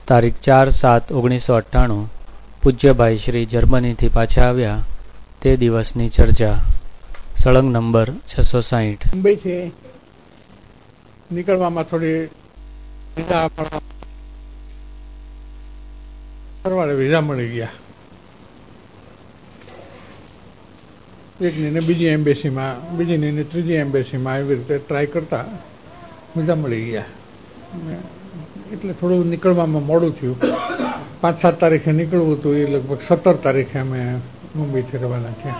તારીખ 4/7/1998 પૂજ્યભાઈ શ્રી જર્મનીથી પાછા આવ્યા તે દિવસની ચર્ચા. સળંગ નંબર 660. મુંબઈથી નીકળવામાં થોડી સરવાળે વિઝા મળી ગયા. એકની ને બીજી એમ્બેસીમાં, બીજીની ને ત્રીજી એમ્બેસીમાં એવી રીતે ટ્રાય કરતા વિઝા મળી ગયા. એટલે થોડું નીકળવામાં મોડું થયું. 5-7 તારીખે નીકળવું હતું, એ લગભગ 17 તારીખે અમે મુંબઈથી રવાના થયા.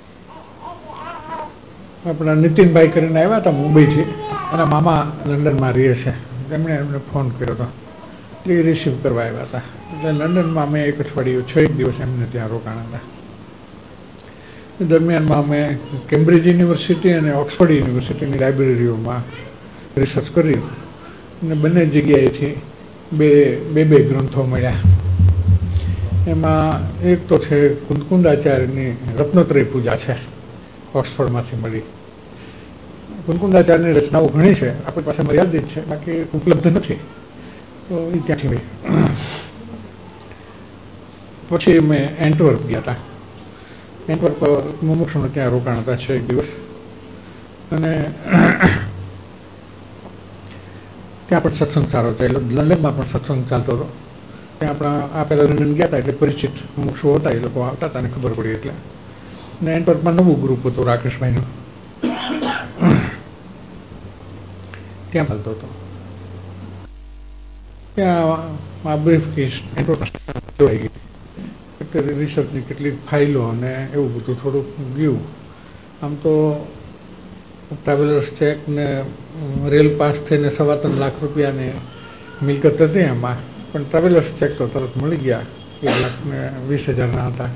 આપણા નીતિનભાઈ કરીને આવ્યા હતા મુંબઈથી. એના મામા લંડનમાં રહે છે, તેમણે એમને ફોન કર્યો હતો, એટલે એ રિસીવ કરવા આવ્યા હતા. એટલે લંડનમાં અમે 1 અઠવાડિયું 6 દિવસ એમને ત્યાં રોકાણા હતા. દરમિયાનમાં અમે કેમ્બ્રિજ યુનિવર્સિટી અને ઓક્સફર્ડ યુનિવર્સિટીની લાઇબ્રેરીઓમાં રિસર્ચ કર્યું અને બંને જગ્યાએથી બે ગ્રંથો મળ્યા. એમાં એક તો છે કુંદકુંદાચાર્યની રત્નત્રય પૂજા છે, ઓક્સફર્ડમાંથી મળી. કુંદકુંદાચાર્યની રચનાઓ ઘણી છે, આપણી પાસે મર્યાદિત છે, બાકી ઉપલબ્ધ નથી, તો એ ત્યાંથી મળી. પછી અમે એન્ટવર્પ ગયા હતા. એન્ટવર્પ મુમુક્ષુને ત્યાં રોકાણ હતા 6 દિવસ, અને ત્યાં પણ સત્સંગ સારો થયેલો. લંડનમાં પણ સત્સંગ ચાલતો હતો. ત્યાં આપણા પહેલાં લંડન ગયા હતા એટલે પરિચિત મુમુક્ષુ હતા, એ લોકો આવતા હતા ને ખબર પડી એટલે. ને એન્ટવર્પમાં નવું ગ્રુપ હતું રાકેશભાઈનું, ત્યાં ચાલતો હતો. ત્યાં બ્રીફ કેસ એન્ટવર્પ જોઈ ગઈ. રિસર્ચની કેટલીક ફાઇલો અને એવું બધું થોડુંક ગયું. આમ તો ટ્રાવેલર્સ ચેક ને રેલ પાસ થઈને 3.25 લાખ રૂપિયાની મિલકત હતી એમાં, પણ ટ્રાવેલર્સ ચેક તો તરત મળી ગયા. 1,20,000 હતા.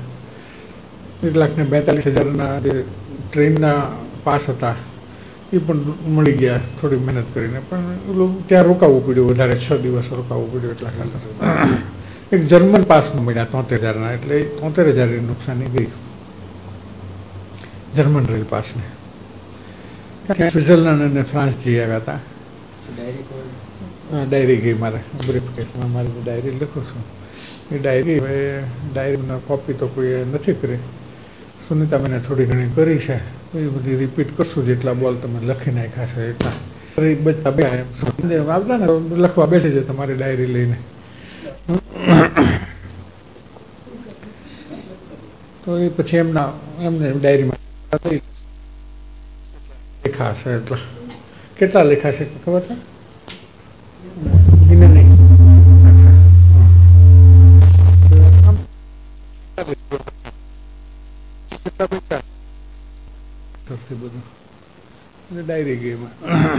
1,42,000 જે ટ્રેનના પાસ હતા એ પણ મળી ગયા થોડી મહેનત કરીને. પણ એટલું ત્યાં રોકાવું પડ્યું, વધારે 6 દિવસ રોકાવું પડ્યું એટલા ખાતર. એક જર્મન પાસનું મળ્યા 73,000, એટલે 73,000ની નુકસાની ગઈ જર્મન રેલ પાસને. ત્યાં સ્વિટ્ઝરલેન્ડ અને ફ્રાન્સ જઈ આવ્યા હતા. ડાયરી ગઈ મારે, બ્રીફ કેસમાં મારી ડાયરી લખું છું. એ ડાયરીની કોપી તો કોઈએ નથી કરી. સુનિતાબેને થોડી ઘણી કરી છે, તો એ બધી રિપીટ કરશું. જેટલા બોલ તમે લખી નાખ્યા છે એટલા આવતા ને લખવા બેસી જાય તમારી ડાયરી લઈને. તો એ પછી એમને ડાયરીમાં લેખા છે. એટલા કેટલા લેખા છે ખબર છે? બધું ડાયરી ગેમાં.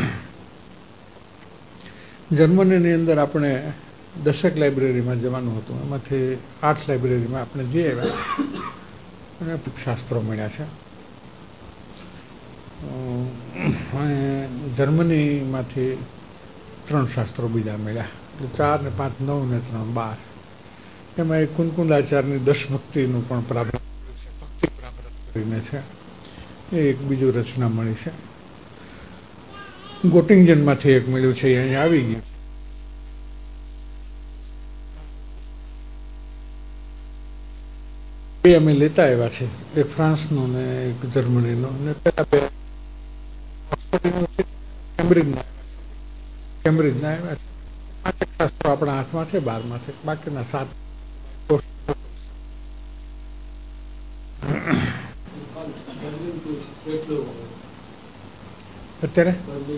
જર્મનીની અંદર આપણે 10 લાઇબ્રેરીમાં જવાનું હતું. એમાંથી 8 લાઇબ્રેરીમાં આપણે જઈ આવ્યા અને શાસ્ત્રો મળ્યા છે. અને જર્મનીમાંથી 3 શાસ્ત્રો બીજા મળ્યા, એટલે 4 ને 5 9 ને 3 12. એમાં એક કુંદકુંદાચાર્યની દશભક્તિનું પણ પ્રારંભ ભક્તિ પ્રારંભ કરીને છે, એ એક બીજું રચના મળી છે. ગોટિંગનમાંથી એક મળ્યું છે, એ અહીંયા આવી ગયું. બે અમે લેતા આવ્યા છે, એક ફ્રાન્સનું ને એક જર્મનીનું. ને પેલા 2 કેમ્બ્રિજના આવ્યા છે. 5 શાસ્ત્રો આપણા હાથમાં છે 12માંથી, બાકીના 7 અત્યારે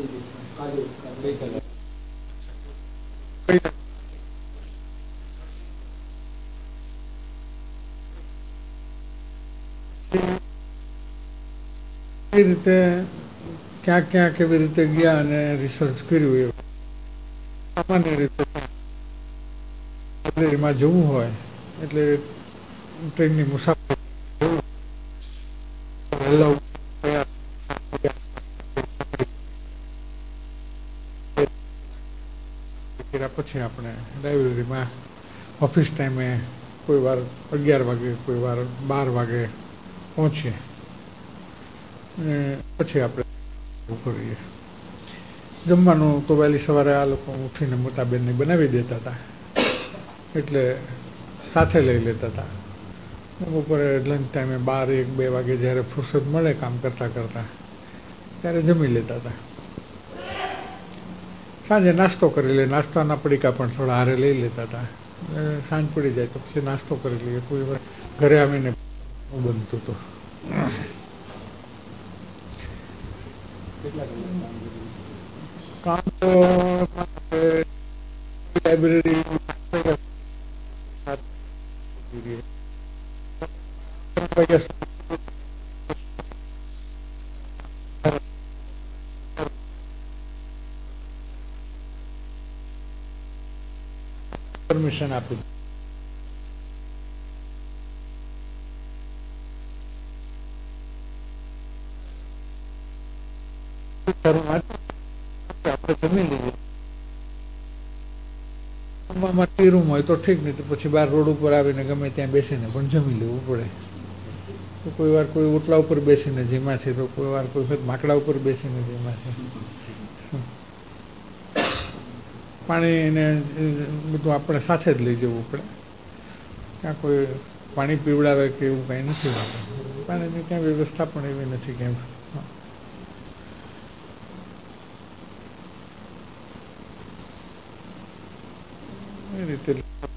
એ રીતે ક્યાં કેવી રીતે ગયા અને રિસર્ચ કર્યું. એ સામાન્ય રીતે લાઇબ્રેરીમાં જવું હોય એટલે ટ્રેનની મુસાફરી પછી આપણે લાઇબ્રેરીમાં ઓફિસ ટાઈમે કોઈ વાર 11 વાગે, કોઈ વાર 12 વાગે પહોંચીએ અને પછી આપણે કરીએ. જમવાનું તો વહેલી સવારે આ લોકો ઉઠીને મોટાબેનને બનાવી દેતા હતા. એટલે સાથે લઈ લેતા હતા. બપોરે લંચ ટાઈમે 12-1-2 વાગે જ્યારે ફુરસદ મળે કામ કરતાં કરતાં ત્યારે જમી લેતા હતા. સાંજે નાસ્તો કરી લે, નાસ્તાના પડીકા પણ થોડા હારે લઈ લેતા હતા. સાંજ પડી જાય તો પછી નાસ્તો કરી લઈએ. કોઈ વાર ઘરે આવીને બનતું હતું. કામ તો લાઇબ્રેરી પરમિશન આપી. આપણે જમી લઈએ. રૂમ હોય તો ઠીક, નહીં તો પછી બહાર રોડ ઉપર આવીને ગમે ત્યાં બેસીને પણ જમી લેવું પડે. તો કોઈ વાર કોઈ ઓટલા ઉપર બેસીને જમ્યા છે, તો કોઈ વાર કોઈ વખત માકડા ઉપર બેસીને જમ્યા છે. પાણી ને બધું આપણે સાથે જ લઈ જવું પડે. ત્યાં કોઈ પાણી પીવડાવે કે એવું કાંઈ નથી હોતું. પાણીની ત્યાં વ્યવસ્થા પણ એવી નથી કેમ. એ રીતે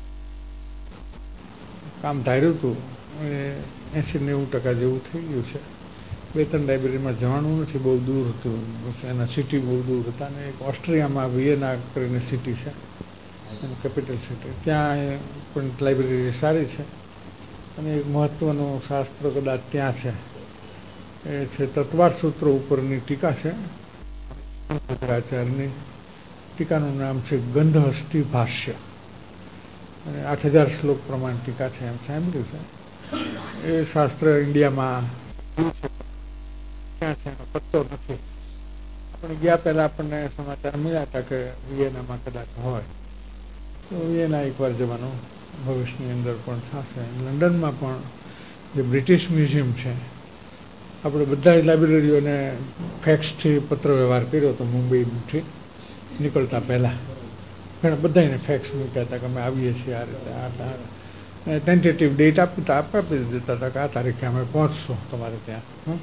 કામ ધાર્યું હતું એ 80-90% જેવું થઈ ગયું છે. 2-3 લાઇબ્રેરીમાં જવાનું નથી, બહુ દૂર હતું. એના સિટી બહુ દૂર હતા. અને એક ઓસ્ટ્રિયામાં વિયેના કરીને સિટી છે, એનું કેપિટલ સિટી, ત્યાં પણ લાઇબ્રેરી સારી છે. અને એક મહત્ત્વનું શાસ્ત્ર કદાચ ત્યાં છે, એ છે તત્વાર સૂત્રો ઉપરની ટીકા છે. આચાર્યની ટીકાનું નામ છે ગંધહસ્તિ ભાષ્ય, અને 8000 શ્લોક પ્રમાણ ટીકા છે એમ સાંભળ્યું છે. એ શાસ્ત્ર ઇન્ડિયામાં ક્યાં છે એનો પત્તો નથી. આપણે ગયા પહેલાં આપણને સમાચાર મળ્યા હતા કે વિયેનામાં કદાચ હોય. તો વિયેના એકવાર જવાનું ભવિષ્યની અંદર પણ થશે. લંડનમાં પણ જે બ્રિટિશ મ્યુઝિયમ છે, આપણે બધા લાઇબ્રેરીઓને ફેક્સથી પત્ર વ્યવહાર કર્યો હતો મુંબઈથી નીકળતા પહેલાં. બધાને ફેક્સ મૂક્યા હતા કે અમે આવીએ છીએ આ રીતે, આ ટેન્ટેટિવ ડેટ આપી દેતા હતા કે આ તારીખે અમે પહોંચશું તમારે ત્યાં.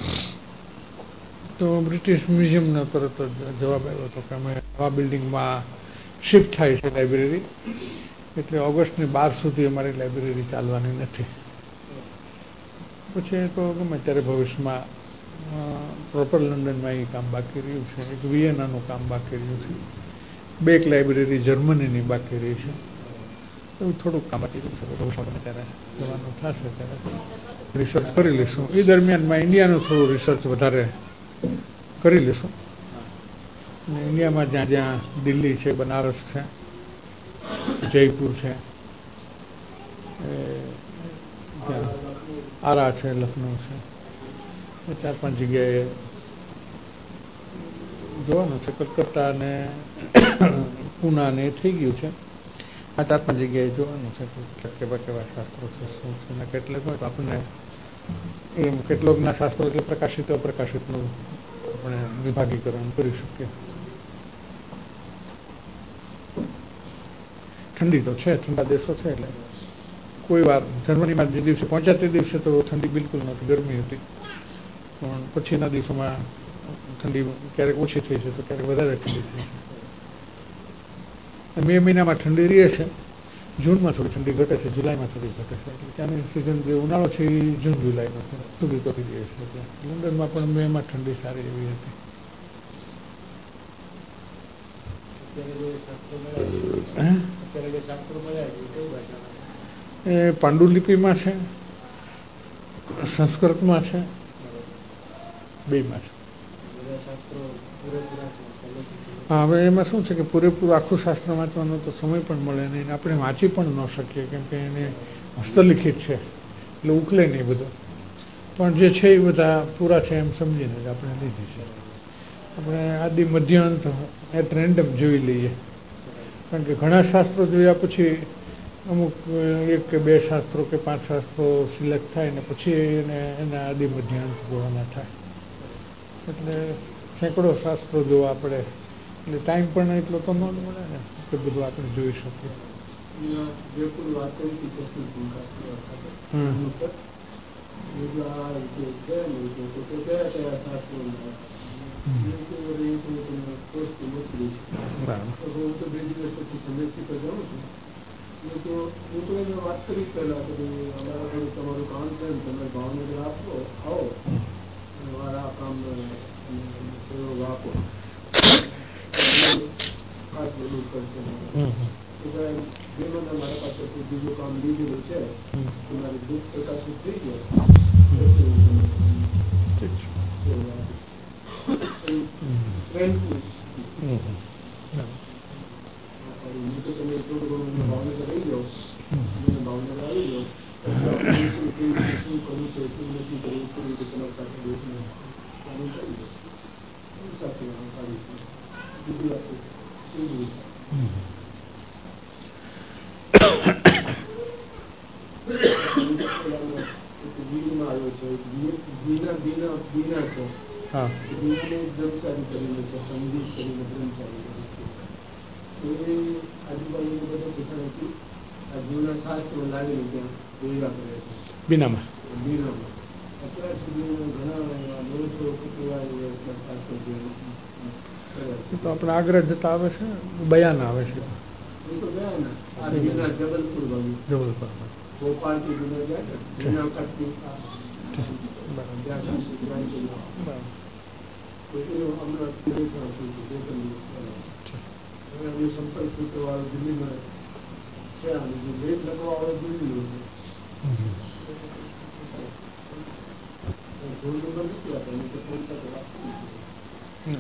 તો બ્રિટિશ મ્યુઝિયમનો તરત જવાબ આવ્યો હતો કે અમે નવા બિલ્ડિંગમાં શિફ્ટ થાય છે લાઇબ્રેરી, એટલે ઓગસ્ટની 12 સુધી અમારી લાઇબ્રેરી ચાલવાની નથી. પછી તો ગમે ત્યારે ભવિષ્યમાં પ્રોપર લંડનમાં એ કામ બાકી રહ્યું છે. એક વિયેનાનું કામ બાકી રહ્યું છે. 2 લાઇબ્રેરી જર્મનીની બાકી રહી છે. એવું થોડુંક કામ બાકી રહ્યું છે. ભવિષ્યમાં ત્યારે જવાનું થશે ત્યારે રિસર્ચ કરી લઈશું. એ દરમિયાનમાં ઇન્ડિયાનું થોડું રિસર્ચ વધારે કરી લઈશું. અને ઇન્ડિયામાં જ્યાં જ્યાં દિલ્હી છે, બનારસ છે, જયપુર છે, ત્યાં આરા છે, લખનઉ છે, એ 4-5 જગ્યાએ જોવાનું છે. કલકત્તા ને પૂના ને થઈ ગયું છે. આ 4-5 જગ્યાએ જોવાનું છે કેવા શાસ્ત્રો છે, શું છે, ને કેટલેક હોય તો આપણને એમ કેટલોકના શાસ્ત્રો એટલે પ્રકાશિત અપ્રકાશિતનું આપણે વિભાગીકરણ કરી શકીએ. ઠંડી તો છે, ઠંડા દેશો છે, એટલે કોઈ વાર જર્મનીમાં જે દિવસે પહોંચ્યા તે દિવસે તો ઠંડી બિલકુલ નહોતી, ગરમી હતી. પણ પછીના દિવસોમાં ઠંડી ક્યારેક ઓછી થઈ છે તો ક્યારેક વધારે ઠંડી થઈ છે. મે મહિનામાં ઠંડી રહે છે, જૂનમાં થોડી ઠંડી ઘટે છે, જુલાઈમાં થોડી ઘટે છે. એટલે ત્યાંની સિઝન જે ઉનાળો છે એ જૂન જુલાઈનો છે, સુધી તો થઈ જાય છે. લંડનમાં પણ મેમાં ઠંડી સારી એવી હતી. એ પાંડુલિપિમાં છે, સંસ્કૃતમાં છે, બેમાં છે. હા, હવે એમાં શું છે કે પૂરેપૂરું આખું શાસ્ત્ર વાંચવાનો તો સમય પણ મળે નહીં, આપણે વાંચી પણ ન શકીએ, કેમ કે એને હસ્તલિખિત છે એટલે ઉકલે નહીં બધું. પણ જે છે એ બધા પૂરા છે એમ સમજીને જ આપણે લીધી છે. આપણે આદિ મધ્ય અંત એટ રેન્ડમ જોઈ લઈએ, કારણ કે ઘણા શાસ્ત્રો જોયા પછી અમુક 1 કે 2 શાસ્ત્રો કે 5 શાસ્ત્રો સિલેક્ટ થાય ને પછી એના આદિ મધ્ય અંત જોવાના થાય. એટલે સેંકડો શાસ્ત્રો જોવા પડે, એટલે ટાઈમ પણ એટલો તો ન મળે ને કે બધું આપણે જોઈ શકીએ. જયપુર વાત કરી હતી કૃષ્ણ ભૂમિકા સાથે આ રીતે છે ને તો કયા કયા શાસ્ત્રો હું તો 2 દિવસ પછી સંદેશી પર જાઉં છું. હું તો એને વાત કરી પહેલા કે અમારા થોડું તમારું કામ છે ને તમે ભાવનગર આવો મારા કામ સહયોગ આપો ખાસ બધું કરશે. મારા પાસે કોઈ બીજું કામ લીધેલું છે તમારી બુક પ્રકાશિત થઈ ગયો તમે થોડું ઘણું ભાવનગર રહી જાઓ ભાવનગર આવી જાઓ શું કરવું છે શું નથી કરવું કેવી રીતે તમારી સાથે બેસીને કામ કરી દો સાથે બીજી વાત કેવી રીતે ગીરમાં આવ્યો છે બીના છે બીનાને બ્રહ્મચારી કરીને છે સંગીત કરીને બ્રહ્મચારી એ આજુબાજુ બધા ઠેકાણેથી આ જૂના શાસ્ત્રો લાવીને ત્યાં ભેગા કરે છે બીનામાં અત્યાર સુધી ઘણા 900 કેવા એટલા શાસ્ત્રો કર્યા છે. તો આપણે આગ્રહ જતા આવે છે બયાન આવે છે એ તો ગયા ને આ ગિરનાર જબલપુર બાજુ ભોપાલ થી ગિરનાર ગયા ને જુનાગઢ થી હમણાં સંપર્ક સૂત્ર વાળો દિલ્હીમાં છે અને જે લેખ લખવા વાળો દિલ્હીનો છે ફોન નંબર નથી આપણે તો ફોન સાથે વાત કરી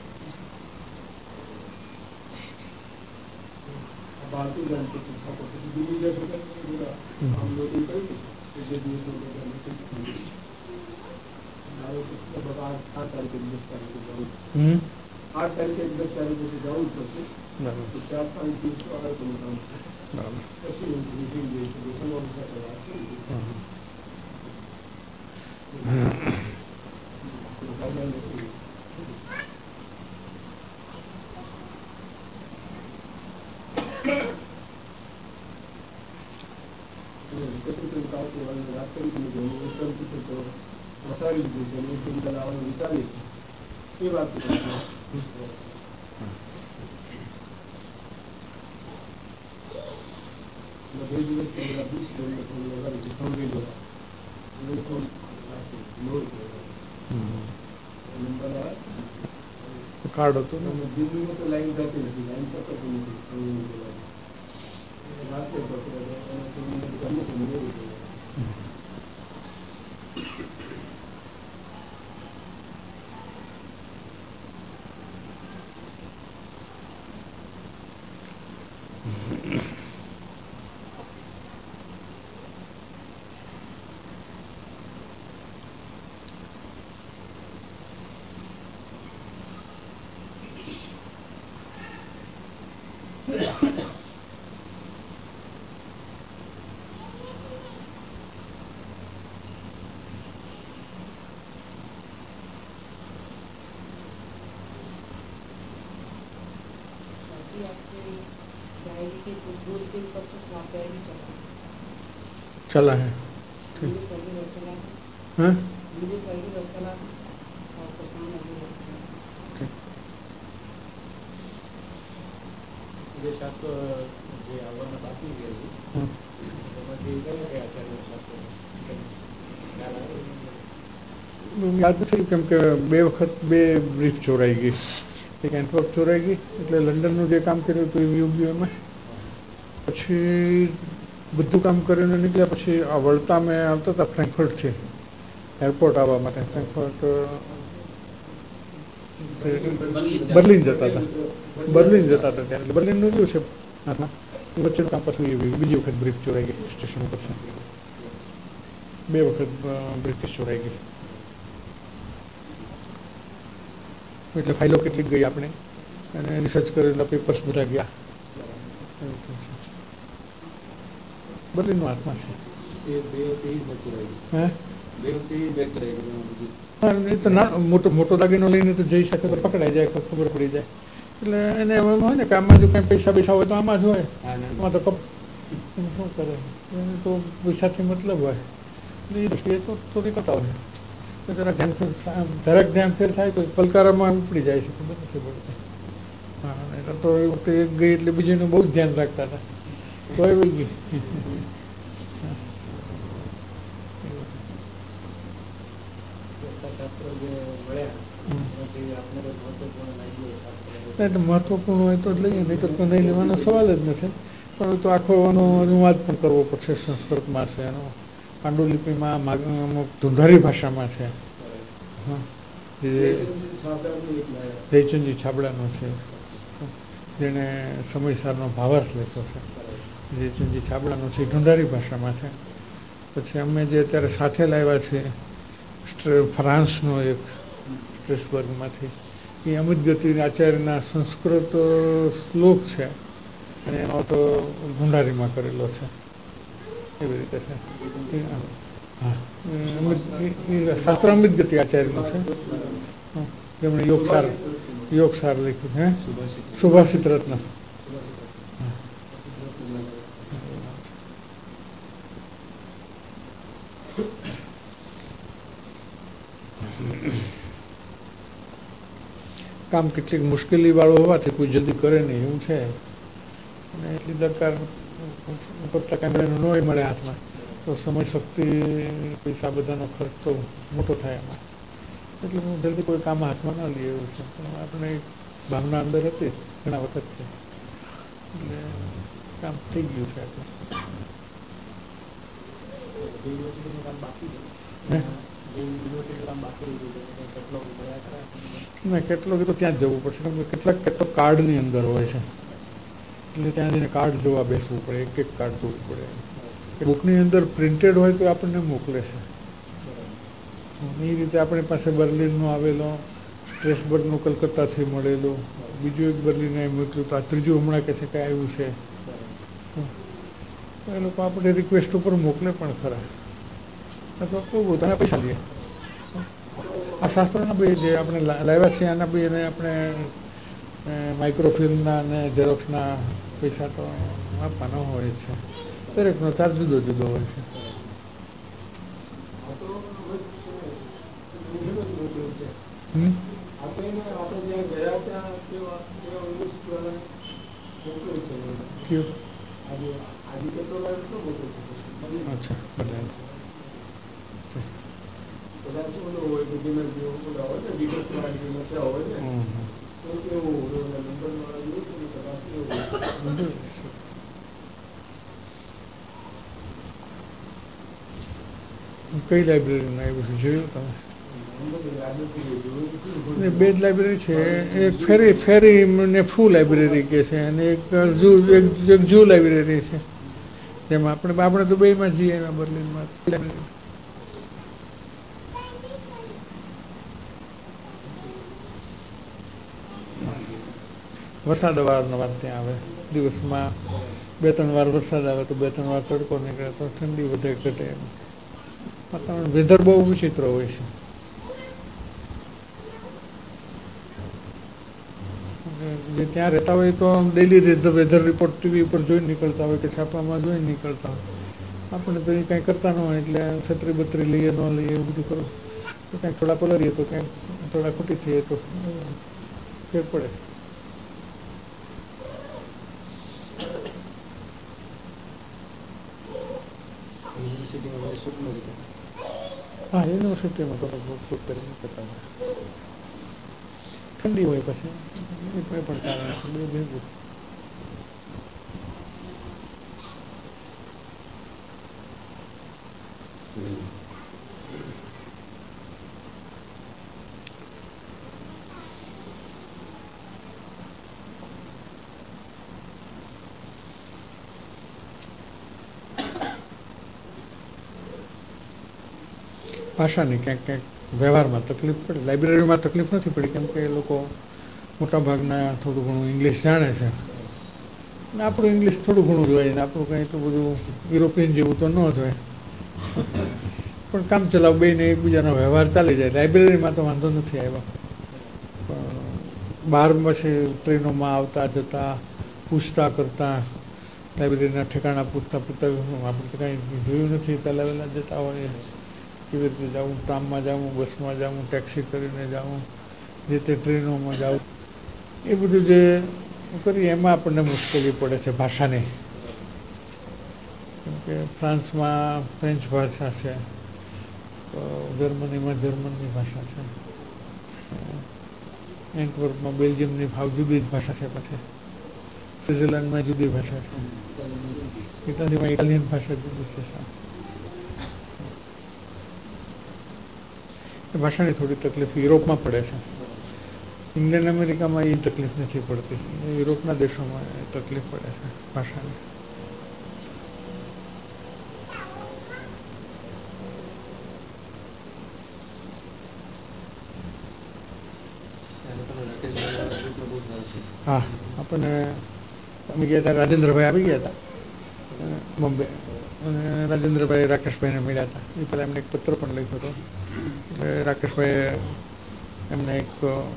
ભારતીય જ્ઞાન પછી છાપો પછી દિલ્હી જશે આમ લોકો કહ્યું જે દિવસનો લગભગ 8 તારીખે 10 તારીખે જવું 8 તારીખે 10 તારીખે જવું જ પડશે. 4-5 દિવસ તો આગળનું કામ છે પછી હું રિઝ્યુમ જઈશું તમારી સાથે વાત કરી વાત કરી વસાવી દીધું છે અને કેમિકલ આવવાનું વિચારીએ છીએ એ વાત ખુશ થયો. બે દિવસથી બધા 20 કિલોમીટર લગાવી સમજી લો નંબર કાર્ડ હતું દિલ્હીમાં તો લાઈન જતી નથી લાઈન પકડતી નથી સમજી રાતે પકડે ગમે છે મેળવી चला है हाँ શાસ્ત્રો જે આવવાના બાકી ગયેલું એમાંથી કયા કયા આચાર્ય શાસ્ત્રો યાદ નથી કેમ કે 2 વખત 2 બ્રીફ ચોરાઈ ગઈ એક એન્ટવર્પ ચોરાઈ ગઈ એટલે લંડનનું જે કામ કર્યું હતું એ ગયું એમાં પછી બધું કામ કરીને નીકળ્યા પછી આ વળતા મેં આવતા હતા ફ્રેન્કફર્ટ છે એરપોર્ટ આવવા માટે ફ્રેન્કફર્ટ બર્લિન જતા હતા ત્યારે બર્લિનનું રહ્યું છે હાથમાં વચ્ચેનું કામ પાછું બીજી વખત બ્રીફ ચોરાઈ ગઈ સ્ટેશન ઉપર છે 2 વખત બ્રિટિશ ચોરાઈ ગઈ એટલે ફાઇલો કેટલીક ગઈ આપણે અને રિસર્ચ કરેલા પેપર્સ બધા ગયા બર્લિનનો હાથમાં છે હા એ તો ના મોટો દાગીનો લઈને તો જઈ શકે તો પકડાઈ જાય ખબર પડી જાય એટલે એને એમ હોય ને કે આમાં જો કંઈ પૈસા હોય તો આમાં જ હોય આમાં તો એને શું કરે, એને તો પૈસાથી મતલબ હોય એટલે એ દૃષ્ટિએ તો થોડી કરતા હોય. જરાક ધ્યાન ફેર થાય તો પલકારામાં ઉપડી જાય છે, ખબર નથી પડતી. હા, એટલે તો એ વખતે એક ગઈ એટલે બીજીનું બહુ જ ધ્યાન રાખતા હતા, તો એ ગઈ. એટલે મહત્વપૂર્ણ હોય તો જ લઈએ, નહીં તો નહીં લેવાનો સવાલ જ નથી. પણ તો આખો એનો અનુવાદ પણ કરવો પડશે. સંસ્કૃતમાં છે, એનો પાંડુલિપિમાં, અમુક ધુંધારી ભાષામાં છે. હા, જયચંદજી છાબડાનો છે, જેણે સમયસારનો ભાવાર્થ લખ્યો છે. જયચંદજી છાબડાનો છે, ઢુંઢારી ભાષામાં છે. પછી અમે જે અત્યારે સાથે લાવ્યા છે ફ્રાન્સનો એક સ્ટ્રેસબર્ગમાંથી, એ અમિત ગતિ આચાર્યના સંસ્કૃત શ્લોક છે અને એનો તો ઢુંઢારીમાં કરેલો છે, એવી રીતે છે. હા, શાસ્ત્ર અમિત ગતિ આચાર્યનું છે, જેમણે યોગસાર લખ્યું છે, સુભાષિત રત્ન. કામ કેટલીક મુશ્કેલી વાળું હોવાથી કોઈ જલ્દી કરે નહીં એવું છે, અને એટલી દરકાર કરતા કાંઈ ન મળે હાથમાં તો સમય શક્તિ પૈસા બધાનો ખર્ચ તો મોટો થાય એમાં, એટલે હું જલ્દી કોઈ કામ હાથમાં ન લઈએ એવું છે. પણ આપણે એક ભાવના અંદર હતી ઘણા વખતથી, એટલે કામ થઈ ગયું છે આપણે. ના, કેટલોક તો ત્યાં જ જવું પડશે, કેમ કે કેટલાક કાર્ડની અંદર હોય છે, એટલે ત્યાં જઈને કાર્ડ જોવા બેસવું પડે, એક કાર્ડ જોવું પડે. બુકની અંદર પ્રિન્ટેડ હોય તો આપણને મોકલે છે. એ રીતે આપણી પાસે બર્લિનનો આવેલો, સ્ટ્રેસબર્ગનું કલકત્તાથી મળેલું, બીજું એક બર્લિને મોકલ્યું, તો આ ત્રીજું હમણાં કહે છે કે આવ્યું છે. એ લોકો આપણે રિક્વેસ્ટ ઉપર મોકલે પણ ખરા, અથવા કોઈ પોતાના પૈસા લઈએ. આ શાસ્ત્રોના બી જે આપણે લાવ્યા છીએ આના બી એને આપણે માઇક્રોફિલ્મના અને ઝેરોક્સના પૈસા તો આપવાના હોય છે. દરેકનો ચાર્જ જુદો જુદો હોય છે. અચ્છા, બધા કઈ લાઇબ્રેરીમાં આવ્યું છે જોયું તમે? બે જ લાઇબ્રેરી છે, એક ફેરી ને ફૂ લાઇબ્રેરી કે છે, અને એક જૂ લાઇબ્રેરી છે, જેમાં આપણે તો બેમાં જઈએ એમાં બર્લિનમાં લાઇબ્રેરી. વરસાદ અવારનવાર ત્યાં આવે, દિવસમાં 2-3 વાર વરસાદ આવે તો 2-3 વાર તડકો નીકળે તો ઠંડી વધે ઘટે. વાતાવરણ વેધર બહુ વિચિત્ર હોય છે. જે ત્યાં રહેતા હોય તો ડેલી વેધર રિપોર્ટ ટીવી ઉપર જોઈને નીકળતા હોય કે છાપામાં જોઈને નીકળતા હોય. આપણે તો એ કાંઈ કરતા ન હોય એટલે છત્રી બત્રી લઈએ ન લઈએ એવું બધું કરું તો કાંઈક થોડા પલરીએ તો કાંઈક થોડા ખોટી થઈએ તો ફેર પડે. હા, યુનિવર્સિટીમાં તો શૂટ કરીને કરતા હોય. ઠંડી હોય પછી એ પણ કારણ બે ભેગું. ભાષાની ક્યાંક ક્યાંક વ્યવહારમાં તકલીફ પડે. લાઇબ્રેરીમાં તકલીફ નથી પડી, કેમ કે એ લોકો મોટાભાગના થોડું ઘણું ઇંગ્લિશ જાણે છે, અને આપણું ઇંગ્લિશ થોડું ઘણું જોઈએ, ને આપણું કંઈ એટલું બધું યુરોપિયન જેવું તો ન જ હોય, પણ કામ ચલાવ બેને એકબીજાનો વ્યવહાર ચાલી જાય. લાઇબ્રેરીમાં તો વાંધો નથી આવ્યો, પણ બહાર પછી ટ્રેનોમાં આવતા જતા પૂછતા કરતા લાઇબ્રેરીના ઠેકાણા પૂછતા આપણે તો કાંઈ જોયું નથી, પહેલાં વહેલા જતા હોય કેવી રીતે જવું, ટ્રામમાં જવું, બસમાં જવું, ટેક્સી કરીને જવું, જે તે ટ્રેનોમાં જવું, એ બધું જે કરીએ એમાં આપણને મુશ્કેલી પડે છે ભાષાની. કેમ કે ફ્રાન્સમાં ફ્રેન્ચ ભાષા છે, તો જર્મનીમાં જર્મનની ભાષા છે, એન્ટવર્પમાં બેલ્જિયમની જુદી જ ભાષા છે, પછી સ્વિટ્ઝરલેન્ડમાં જુદી ભાષા છે, ઇટાલીમાં ઇટાલિયન ભાષા જુદી છે. ભાષાની થોડી તકલીફ યુરોપમાં પડે છે. ઇંગ્લેન્ડ અમેરિકામાં એ તકલીફ નથી પડતી, યુરોપના દેશોમાં તકલીફ પડે છે ભાષાની. હા, આપણને અમે ગયા હતા, રાજેન્દ્રભાઈ આવી ગયા હતા બોમ્બે, અને રાજેન્દ્રભાઈ રાકેશભાઈને મળ્યા હતા. એ પહેલાં એમને એક પત્ર પણ લખ્યો હતો. એટલે રાકેશભાઈએ એમને એક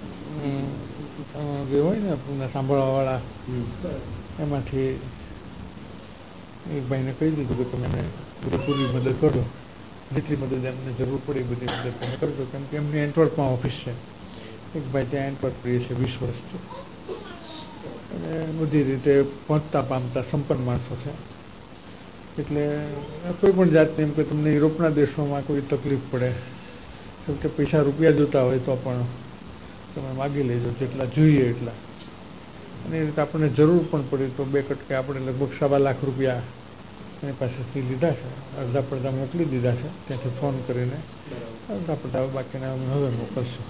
જે હોય ને આપણને સાંભળવાવાળા, એમાંથી એક ભાઈને કહી દીધું કે તમે એને પૂરી મદદ કરજો, જેટલી મદદ એમને જરૂર પડે એ બધી મદદ તમે કરજો. કેમ કે એમની એન્ટવર્પમાં ઓફિસ છે, એક ભાઈ ત્યાં એન્ટવર્પ રહે છે 20 વર્ષથી, અને બધી રીતે પહોંચતા પામતા સંપન્ન માણસો છે. એટલે કોઈ પણ જાતની એમ કે તમને યુરોપના દેશોમાં કોઈ તકલીફ પડે, કેમ કે પૈસા રૂપિયા જોતા હોય તો પણ તમે માગી લેજો જેટલા જોઈએ એટલા. અને એ રીતે આપણને જરૂર પણ પડી તો 2 કટકે આપણે લગભગ 1.25 લાખ રૂપિયા એની પાસેથી લીધા છે, અડધા પડધા મોકલી દીધા છે ત્યાંથી ફોન કરીને, અડધા પડધા બાકીના અમે હવે મોકલશું.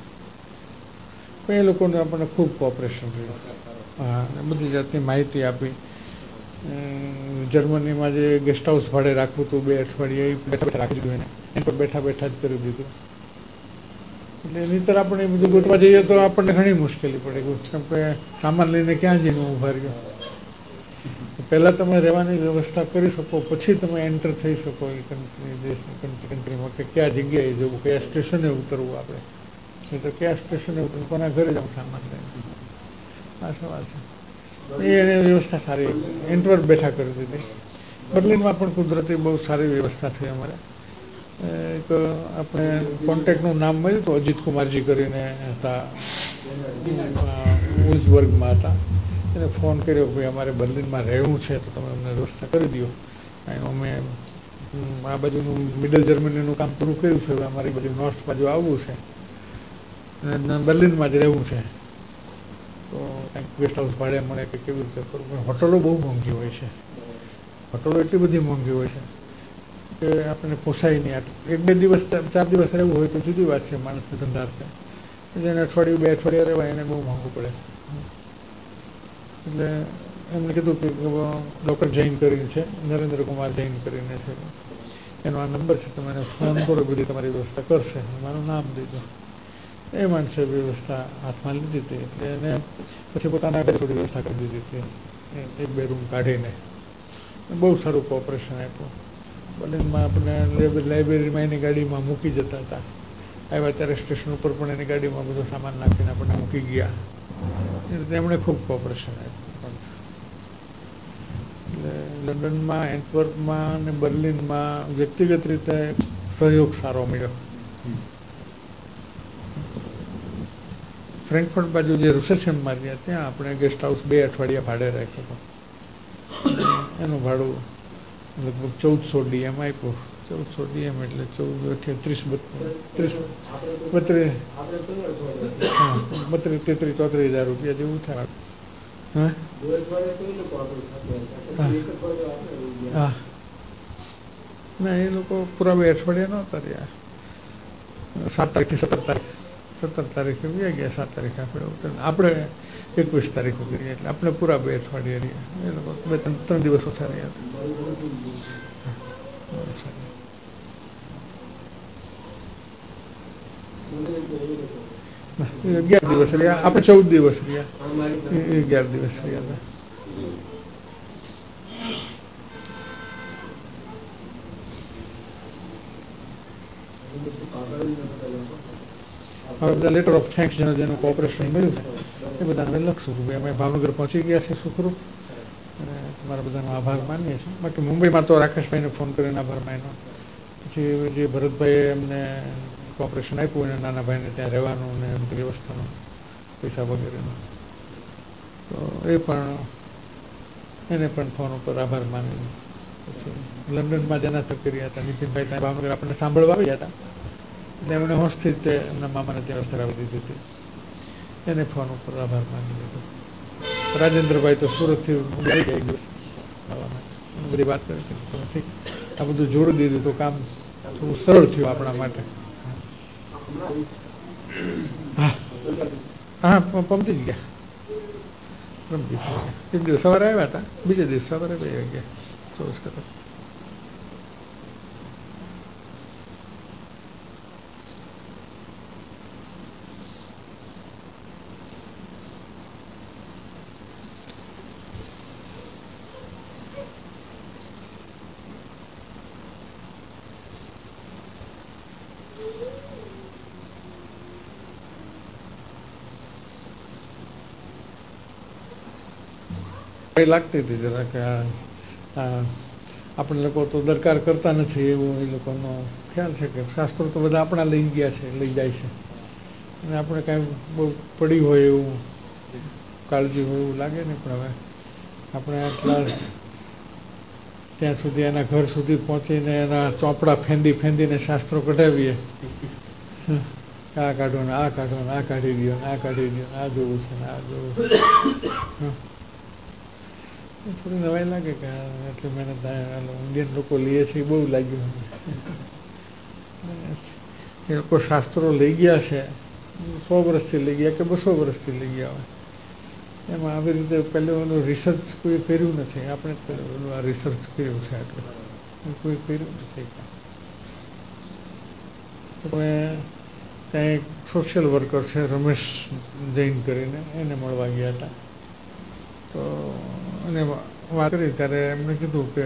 પણ એ લોકોને આપણને ખૂબ કોઓપરેશન કર્યું. હા, અને બધી જાતની માહિતી આપી. જર્મનીમાં જે ગેસ્ટ હાઉસ ભાડે રાખવું હતું 2 અઠવાડિયે, એ બેઠા બેઠા રાખી દીધું એને, એમ પર બેઠા બેઠા જ કરી દીધું. એટલે નહીંતર આપણે બધું ગોતવા જઈએ તો આપણને ઘણી મુશ્કેલી પડે, કેમ કે સામાન લઈને ક્યાં જઈને ઊભા રહ્યો. પહેલાં તમે રહેવાની વ્યવસ્થા કરી શકો, પછી તમે એન્ટર થઈ શકો એ કન્ટ્રીમાં, કે કયા જગ્યાએ જવું, કયા સ્ટેશને ઉતરવું. આપણે નહીં તો કયા સ્ટેશને ઉતરવું, કોના ઘરે જવું સામાન લઈને, આ સવાલ છે. એ વ્યવસ્થા સારી એન્ટવર્પ બેઠા કરી દીધી. બર્લિનમાં પણ કુદરતી બહુ સારી વ્યવસ્થા થઈ અમારે. એક આપણે કોન્ટેક્ટનું નામ મળ્યું હતું, અજીત કુમારજી કરીને હતા, વુલ્સબર્ગમાં હતા. એને ફોન કર્યો કે ભાઈ અમારે બર્લિનમાં રહેવું છે તો તમે અમને વ્યવસ્થા કરી દો. અમે આ બાજુનું મિડલ જર્મનીનું કામ પૂરું કર્યું છે, હવે અમારી બાજુ નોર્થ બાજુ આવવું છે અને બર્લિનમાં જ રહેવું છે, તો કંઈક ગેસ્ટ હાઉસ ભાડે મળે કે કેવી રીતે કરવું. હોટલો બહુ મોંઘી હોય છે, હોટલો એટલી બધી મોંઘી હોય છે કે આપણને પોસાય નહીં. 1-2 દિવસ 4 દિવસ રહેવું હોય તો જુદી વાત છે, માણસને ધંધા છે. જેને અઠવાડિયું 2 અઠવાડિયા રહેવાય એને બહુ મોંઘું પડે. એટલે એમને કીધું કે ડૉક્ટર જૈન કરીને છે, નરેન્દ્ર કુમાર જૈન કરીને છે, એનો આ નંબર છે, તમે એને ફોન કરો, બધી તમારી વ્યવસ્થા કરશે. મારું નામ દીધું. એ માણસે વ્યવસ્થા હાથમાં લીધી હતી. એટલે એને પછી પોતાના ઘરે થોડી વ્યવસ્થા કરી દીધી હતી, 1-2 રૂમ કાઢીને. બહુ સારું કોઓપરેશન આપ્યું. બર્લિનમાં આપણે લાઇબ્રેરીમાં એની ગાડીમાં મૂકી જતા હતા, આવ્યા ત્યારે સ્ટેશન ઉપર પણ એની ગાડીમાં બધો સામાન નાખીને આપણને મૂકી ગયા. એ રીતે એમણે ખૂબ કોઓપરેશન આપ્યું. એટલે લંડનમાં, એન્ટવર્પમાં અને બર્લિનમાં વ્યક્તિગત રીતે સહયોગ સારો મળ્યો. ફ્રેન્કફર્ટ બાજુ જે રુસેશનમાં રહ્યા ત્યાં આપણે ગેસ્ટ હાઉસ 2 અઠવાડિયા ભાડે રાખ્યો હતો. એનું ભાડું લગભગ 1400 DM આપ્યું. 1400 DM એટલે 33,000 રૂપિયા જેવું થાય. હા, ના એ લોકો પૂરા 2 અઠવાડિયા નહોતા રહ્યા. 7 તારીખથી 17 તારીખે વ્યા ગયા. 7 તારીખે આપણે 21 તારીખે ગયા, એટલે આપણે પૂરા 2 અઠવાડિયા રહ્યા. એ લોકો 2-3 દિવસ ઓછા રહ્યા હતા. 11 દિવસ રહ્યા, આપણે 14 દિવસ રહ્યા, 11 દિવસ રહ્યા હતા. હવે બધા લેટર ઓફ થેન્ક્સ જેનું કોઓપરેશન મળ્યું છે એ બધાને લખશું કે ભાઈ અમે ભાવનગર પહોંચી ગયા છે સુખરૂપ, અને તમારા બધાનો આભાર માનીએ છીએ. બાકી મુંબઈમાં તો રાકેશભાઈને ફોન કરીને આભાર માન્યો. પછી જે ભરતભાઈએ એમને કોઓપરેશન આપ્યું અને નાના ભાઈને ત્યાં રહેવાનું ને બધી વ્યવસ્થાનું પૈસા વગેરેનું, તો એને પણ ફોન ઉપર આભાર માની. પછી લંડનમાં જેના કર્યા હતા નીતિનભાઈ ત્યાં ભાવનગર આપણને સાંભળવા આવી ગયા હતા, એટલે એમણે હોશથી જ એમના મામાને ત્યાં વ્યવસ્થા કરાવી દીધી હતી. એને ફોન ઉપર આભાર માની દીધો. રાજેન્દ્રભાઈ તો સુરતથી આવી ગયા એક દિવસ બધી વાત કરી. ઠીક, આ બધું જોડી દીધું તો કામ થોડું સરળ થયું આપણા માટે. હા પમતી જ ગયા. એક દિવસ સવારે આવ્યા હતા, બીજા દિવસ સવારે ગયા 24 કલાક. લાગતી હતી જરા કે આપણે લોકો તો દરકાર કરતા નથી એવું એ લોકોનો ખ્યાલ છે કે શાસ્ત્રો તો બધા આપણા લઈ જાય છે અને આપણે કાંઈ બહુ પડી હોય એવું કાળજી હોય એવું લાગે ને. પણ હવે આપણે આટલા ત્યાં સુધી એના ઘર સુધી પહોંચીને એના ચોપડા ફેંદીને શાસ્ત્રો કઢાવીએ, આ કાઢો ને આ કાઢો ને આ કાઢી દો ને આ કાઢી દો ને આ જોવું છે ને આ જોવું છે. થોડી નવાઈ લાગે કે એટલી મહેનત ઇન્ડિયન લોકો લઈએ છીએ, બહુ લાગ્યું. એ લોકો શાસ્ત્રો લઈ ગયા છે 100 વર્ષથી લઈ ગયા કે 200 વર્ષથી લઈ ગયા હોય, એમાં આવી રીતે પહેલું એનું રિસર્ચ કોઈ કર્યું નથી. આપણે પહેલું આ રિસર્ચ કર્યું છે, આટલું કોઈ કર્યું નથી. મેં ત્યાં એક સોશિયલ વર્કર છે રમેશ જૈન કરીને, એને મળવા ગયા હતા. તો અને વાત કરી ત્યારે એમણે કીધું કે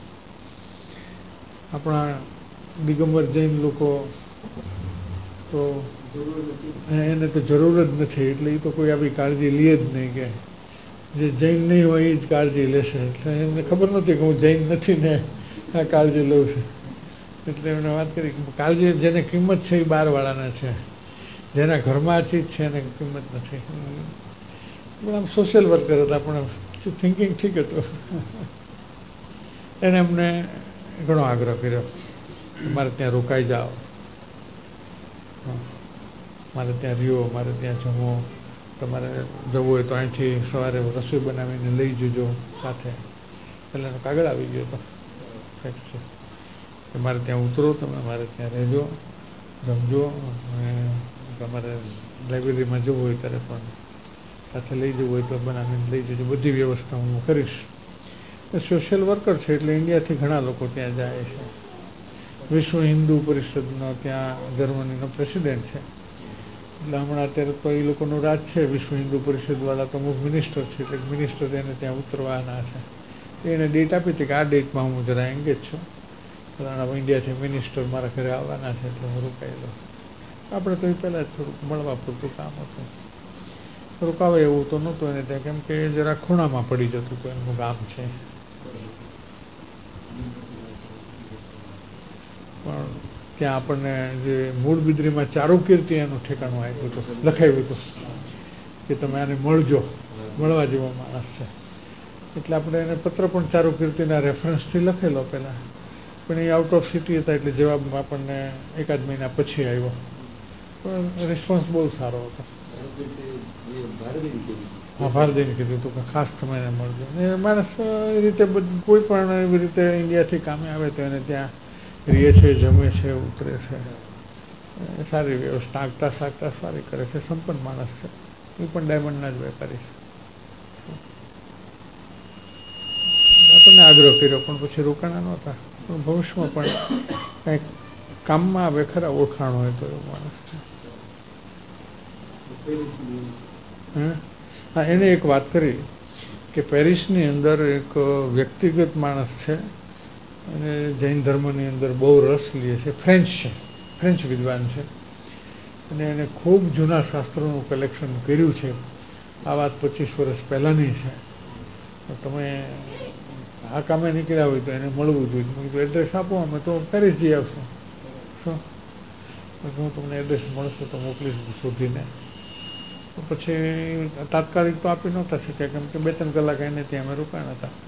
આપણા દિગંબર જૈન લોકો તો એને તો જરૂર જ નથી, એટલે એ તો કોઈ આવી કાળજી લે જ નહીં, કે જે જૈન નહીં હોય એ જ કાળજી લેશે. એટલે એમને ખબર નહોતી કે હું જૈન નથી ને આ કાળજી લઉં છું. એટલે એમણે વાત કરી કે કાળજી જેને કિંમત છે એ બહારવાળાને છે, જેના ઘરમાં આ ચીજ છે એને કિંમત નથી. પણ આમ સોશિયલ વર્કર હતા, પણ થિંકિંગ ઠીક હતું. એને અમને ઘણો આગ્રહ કર્યો મારે ત્યાં રોકાઈ જાઓ, મારે ત્યાં રહ્યો, મારે ત્યાં જમો, તમારે જવું હોય તો અહીંથી સવારે રસોઈ બનાવીને લઈ જજો સાથે. પહેલાં એનો કાગળ આવી ગયો હતો કે મારે ત્યાં ઉતરો, તમે મારે ત્યાં રહેજો, જમજો, અને તમારે લાઇબ્રેરીમાં જવું હોય ત્યારે પણ સાથે લઈ જવું હોય તો બનાવીને લઈ જજો, બધી વ્યવસ્થા હું કરીશ. સોશિયલ વર્કર છે એટલે ઇન્ડિયાથી ઘણા લોકો ત્યાં જાય છે. વિશ્વ હિન્દુ પરિષદનો ત્યાં જર્મનીનો પ્રેસિડેન્ટ છે, એટલે હમણાં અત્યારે તો એ લોકોનું રાજ છે. વિશ્વ હિન્દુ પરિષદવાળા તો અમુક મિનિસ્ટર છે, એટલે મિનિસ્ટર એને ત્યાં ઉતરવાના છે. એને ડેટ આપી હતી કે આ ડેટમાં હું જરા એંગેજ છું, ઇન્ડિયાથી મિનિસ્ટર મારા ઘરે આવવાના છે, એટલે હું રોકાયેલો. આપણે તો એ પહેલાં જ થોડુંક મળવા પૂરતું કામ હતું, રોકાવે એવું તો નહોતું એને ત્યાં, કેમ કે જરા ખૂણામાં પડી જતું હતું એમનું ગામ છે. પણ ત્યાં આપણને જે મૂળ બિદ્રીમાં ચારુકીર્તિ એનું ઠેકાણું આપ્યું હતું, લખાવ્યું હતું કે તમે આને મળજો, મળવા જેવો માણસ છે. એટલે આપણે એને પત્ર પણ ચારુકીર્તિના રેફરન્સથી લખેલો પહેલાં, પણ એ આઉટ ઓફ સિટી હતા એટલે જવાબ આપણને 1-2 મહિના પછી આવ્યો. પણ રિસ્પોન્સ બહુ સારો હતો. હા, ભારતીને કીધું હતું કે ખાસ તમે એને મળજો. ને માણસ એ રીતે કોઈ પણ એવી રીતે ઇન્ડિયાથી કામે આવે તો એને ત્યાં રહે છે, જમે છે, ઉતરે છે, સારી વ્યવસ્થા આગતા સાગતા સારી કરે છે. સંપન્ન માણસ છે, એ પણ ડાયમંડના જ વેપારી છે. આપણને આગ્રહ કર્યો પણ પછી રોકાણા નહોતા. પણ ભવિષ્યમાં પણ કંઈક કામમાં આવે ખરા, ઓળખાણ હોય તો એવો માણસ છે. હા, એને એક વાત કરી કે પેરિસની અંદર એક વ્યક્તિગત માણસ છે અને જૈન ધર્મની અંદર બહુ રસ લે છે, ફ્રેન્ચ વિદ્વાન છે, અને એને ખૂબ જૂના શાસ્ત્રોનું કલેક્શન કર્યું છે. આ વાત 25 વર્ષ પહેલાંની છે. તમે આ કામે નીકળ્યા હોય તો એને મળવું જોઈએ. મેં કીધું એડ્રેસ આપો, અમે તો પેરિસ જઈ આવશું. શું હું તમને એડ્રેસ મળશે તો મોકલીશ શોધીને. તો પછી તાત્કાલિક તો આપી નહોતા શક્યા, કેમ કે 2-3 કલાક એને ત્યાં અમે રોકાણા હતા.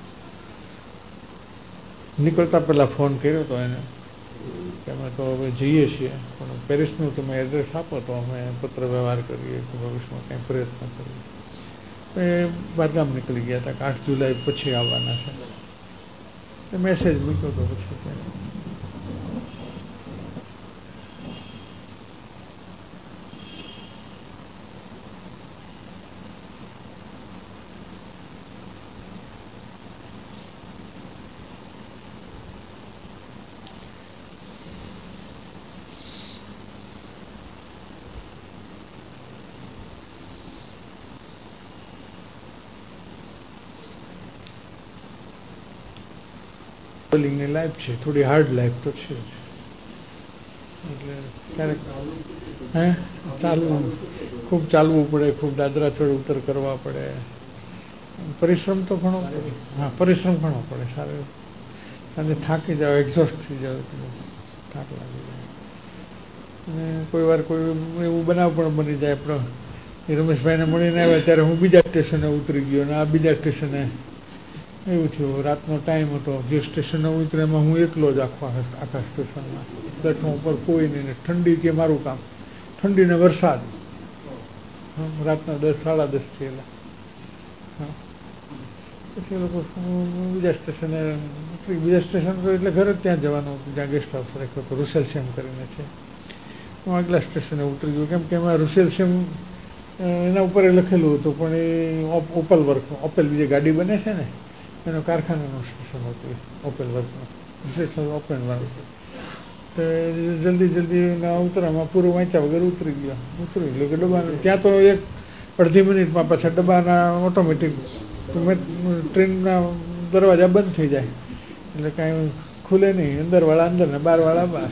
નીકળતા પહેલાં ફોન કર્યો હતો એને કે અમે તો હવે જઈએ છીએ, પણ પેરિસનું તમે એડ્રેસ આપો તો અમે પત્ર વ્યવહાર કરીએ કે ભવિષ્યમાં કંઈ પ્રયત્ન કરીએ. એ બહારગામ નીકળી ગયા હતા કે 8 જુલાઈ પછી આવવાના છે. એ મેસેજ મૂક્યો હતો પછી. ટ્રાવેલિંગની લાઈફ છે, થોડી હાર્ડ લાઈફ તો છે. એટલે ક્યારેક ચાલવું, ખૂબ ચાલવું પડે, ખૂબ દાદરા ચઢ ઉતર કરવા પડે, પરિશ્રમ તો ઘણો પડે. હા, પરિશ્રમ ઘણો પડે. સારું સાંજે થાકી જાવ, એક્ઝોસ્ટ થઈ જાવ, થાક લાગી જાય. અને કોઈ વાર કોઈ એવું બનાવ પણ બની જાય. આપણો રમેશભાઈને મળીને આવ્યા ત્યારે હું બીજા સ્ટેશને ઉતરી ગયો અને આ બીજા સ્ટેશને એવું થયું. રાતનો ટાઈમ હતો, જે સ્ટેશને ઉતરે એમાં હું એકલો જ આખા સ્ટેશનમાં. પ્લેટફોર્મ ઉપર કોઈ નહીં, ઠંડી કે મારું કામ, ઠંડીને વરસાદ. રાતના 10, 10:30 થયેલા. હા, પછી એ લોકો બીજા સ્ટેશને ઉતરી. બીજા સ્ટેશન તો એટલે ઘરે જ ત્યાં જવાનું હતું જ્યાં ગેસ્ટ હાઉસ રાખ્યો હતો, રુસેલશેમ કરીને છે. હું આગલા સ્ટેશને ઉતરી ગયો, કેમ કે એમાં રુસેલશેમ એના ઉપર લખેલું હતું, પણ એ ઓપલ વર્ક, ઓપેલ જે ગાડી બને છે ને એનો કારખાનાનું સ્ટેશન હતું, ઓપેલ વર્કનું ઓપેલ વર્ક. તો જલ્દી ઉતરવામાં પૂરું વાંચ્યા વગર ઉતરી ગયો કે ડબ્બાનું. ત્યાં તો 1-અડધી મિનિટમાં પાછા ડબ્બાના ઓટોમેટિક ટ્રેનના દરવાજા બંધ થઈ જાય, એટલે કાંઈ ખુલે નહીં. અંદરવાળા અંદર ને બહારવાળા બહાર.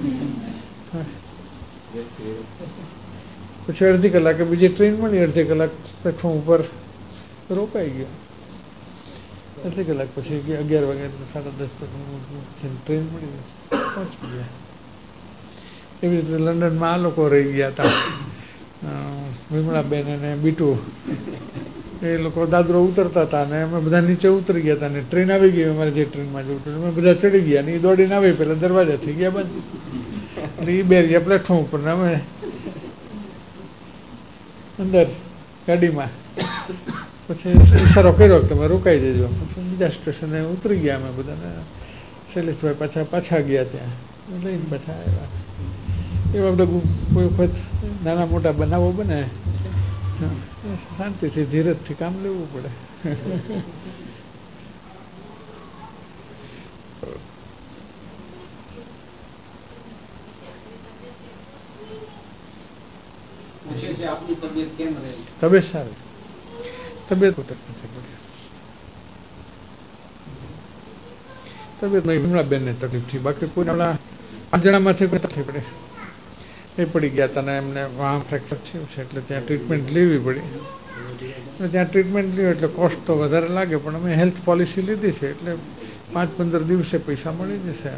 પછી અડધી કલાકે બીજી ટ્રેન મળી, અડધી કલાક પ્લેટફોર્મ ઉપર રોકાઈ ગયો. અડધી કલાક પછી 11 વાગે 10:30 ટ્રેન મળી, પહોંચી ગયા. એવી રીતે લંડનમાં આ લોકો રહી ગયા હતા, વિમળાબેન અને બીટુ. એ લોકો દાદરો ઉતરતા હતા અને અમે બધા નીચે ઉતરી ગયા હતા. અને ટ્રેન આવી ગઈ, અમારે જે ટ્રેનમાં જવું હતું અમે બધા ચડી ગયા. ને એ દોડીને આવી, પહેલાં દરવાજા થઈ ગયા બંધ, એટલે એ બેર ગયા પ્લેટફોર્મ ઉપર ને અમે અંદર ગાડીમાં. પછી ઈશારો કર્યો કે તમે રોકાઈ જજો. પછી બીજા સ્ટેશને ઉતરી ગયા અમે બધાને. શૈલેષભાઈ પાછા ગયા, ત્યાં લઈને પાછા આવ્યા. એવા બધા કોઈ વખત નાના મોટા બનાવો બને, શાંતિથી ધીરજથી કામ લેવું પડે. તબિયત સારી, તબિયત વિમળાબેનને તકલીફ થઈ, બાકી કોઈ 5 જણામાંથી કોઈ તકલીફ પડે. એ પડી ગયા હતા ને એમને વામ ફ્રેક્ચર થયું છે, એટલે ત્યાં ટ્રીટમેન્ટ લેવી પડી. ત્યાં ટ્રીટમેન્ટ લ્યો એટલે કોસ્ટ તો વધારે લાગે, પણ અમે હેલ્થ પોલિસી લીધી છે, એટલે 5-15 દિવસે પૈસા મળી જશે.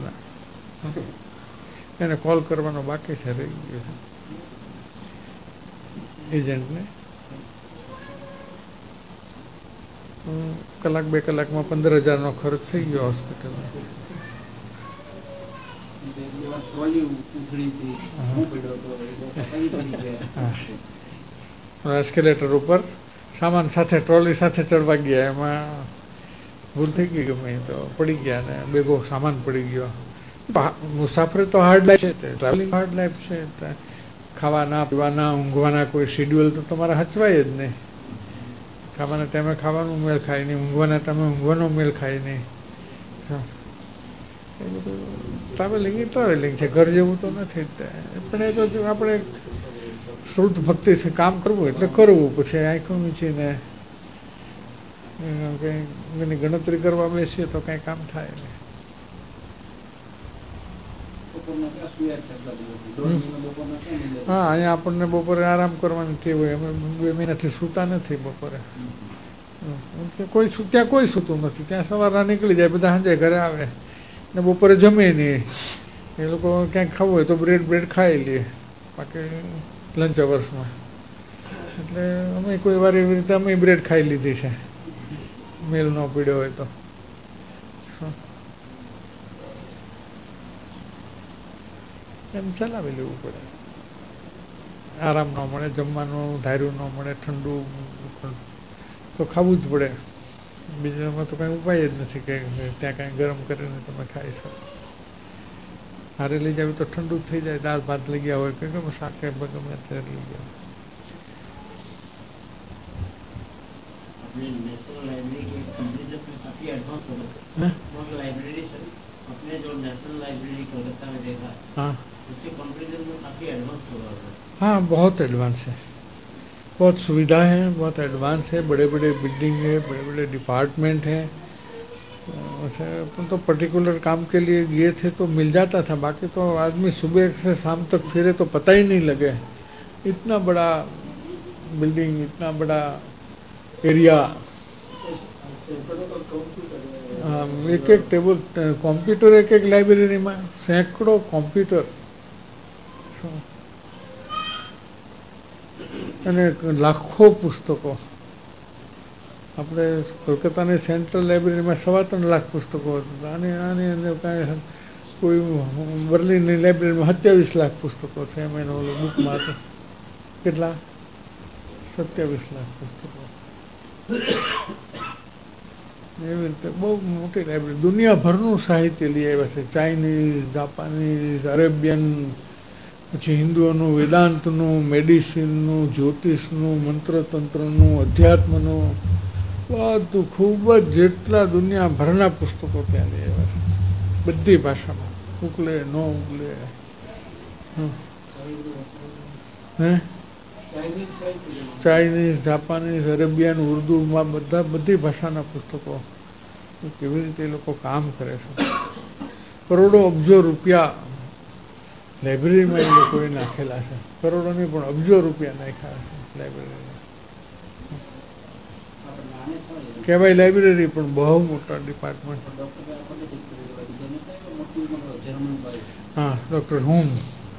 એને કોલ કરવાનો બાકી છે, રહી ગયો છે એજન્ટને. 1-2 કલાકમાં 15,000નો ખર્ચ થઈ ગયો હોસ્પિટલમાં. એસ્કેલેટર ઉપર સામાન સાથે ટ્રોલી સાથે ચડવા ગયા, એમાં ભૂલ થઈ ગઈ ગમે તો પડી ગયા ને બેગો સામાન પડી ગયો. મુસાફરી તો હાર્ડ લાઈફ છે, ટ્રાવેલિંગ હાર્ડ લાઈફ છે. ખાવાના પીવાના ઊંઘવાના કોઈ શેડ્યુલ તો તમારે હચવાય જ નહીં. ખાવાના ટાઈમે ખાવાનું મેળ ખાય નહીં, ઊંઘવાના ટાઈમે ઊંઘવાનો મેળ ખાય નહીં. એ બધું ટ્રાવેલિંગ છે, ઘર જેવું તો નથી જ. પણ એ તો આપણે શુદ્ધ ભક્તિથી કામ કરવું એટલે કરવું. પછી આંખો મીચીને કંઈ એની ગણતરી કરવા બેસીએ તો કાંઈ કામ થાય નહીં. હા, અહીંયા આપણને બપોરે આરામ કરવાની ટેવ હોય. અમે 2 મહિનાથી સૂતા નથી બપોરે. કોઈ ત્યાં કોઈ સૂતું નથી, ત્યાં સવારના નીકળી જાય, બધા સાંજે ઘરે આવે ને બપોરે જમે નહીં. એ લોકો ક્યાંક ખાવું હોય તો બ્રેડ ખાઈ લે, બાકી લંચ અવર્સમાં. એટલે અમે કોઈ વાર એવી રીતે અમે બ્રેડ ખાઈ લીધી છે, મેલ ન પીડ્યો હોય તો. એમ ચલાવી લેવું પડે. આરામ ન મળે, જમવાનું ધાર્યું ન મળે, ઠંડુ તો ખાવું જ પડે. બીજામાં તો કાંઈ ઉપાય જ નથી કે ત્યાં કાંઈ ગરમ કરીને તમે ખાઈ શકો. હારે લઈ જાવ તો ઠંડુ જ થઈ જાય. દાળ ભાત લઈ ગયા હોય કે ગમે શાક ગમે અત્યારે લઈ ગયા. नेशनल लाइब्रेरी के कंपैरिजन में काफी एडवांस हो गए वो लाइब्रेरी सर अपने जो नेशनल लाइब्रेरी कोलकाता में देखा हाँ उसके कंपैरिजन में काफी एडवांस हो गया. हाँ बहुत एडवांस है, बहुत सुविधा है, बहुत एडवांस है, बड़े बड़े बिल्डिंग है, बड़े बड़े डिपार्टमेंट हैं. अच्छा अपन तो पर्टिकुलर काम के लिए गए थे तो मिल जाता था, बाकी तो आदमी सुबह से शाम तक फिरे तो पता ही नहीं लगे. इतना बड़ा बिल्डिंग, इतना बड़ा एरिया, एक एक टेबल कॉम्प्यूटर, एक एक लाइब्रेरी में सैकड़ों कॉम्प्यूटर અને લાખો પુસ્તકો. આપણે કોલકાતાની સેન્ટ્રલ લાઇબ્રેરીમાં 3.25 લાખ પુસ્તકો હતા અને આની અંદર કાંઈ કોઈ બર્લિનની લાઇબ્રેરીમાં 27 લાખ પુસ્તકો છે. એમ એનો ઓલો બુકમાં હતો કેટલા 27 લાખ પુસ્તકો. એવી રીતે બહુ મોટી લાઇબ્રેરી, દુનિયાભરનું સાહિત્ય લઈ આવ્યા છે. ચાઇનીઝ, જાપાનીઝ, અરેબિયન, પછી હિન્દુઓનું, વેદાંતનું, મેડિસિનનું, જ્યોતિષનું, મંત્રતંત્રનું, અધ્યાત્મનું, બધું ખૂબ જ જેટલા દુનિયાભરના પુસ્તકો ત્યાં લઈ આવ્યા છે, બધી ભાષામાં, ઉકલે ન ઉકલે. હે ચાઇનીઝ, જાપાનીઝ, અરેબિયન, ઉર્દુમાં બધી ભાષાના પુસ્તકો. કેવી રીતે એ લોકો કામ કરે છે. કરોડો અબજો રૂપિયા લાઇબ્રેરીમાં એ લોકોએ નાખેલા છે. કરોડો નહીં પણ અબજો રૂપિયા નાખ્યા છે લાઇબ્રેરીમાં. કહેવાય લાઇબ્રેરી પણ બહુ મોટા ડિપાર્ટમેન્ટ. હા ડૉક્ટર હુમ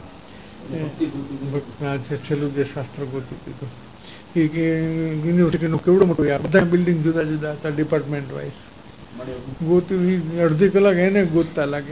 છે, છેલ્લું જે શાસ્ત્ર ગોતી દીધું એ યુનિવર્સિટીનું કેવડું મોટું યાર, બધા બિલ્ડિંગ જુદા જુદા હતા ડિપાર્ટમેન્ટ વાઇઝ. ગોતી અડધી કલાક એને ગોતતા લાગે.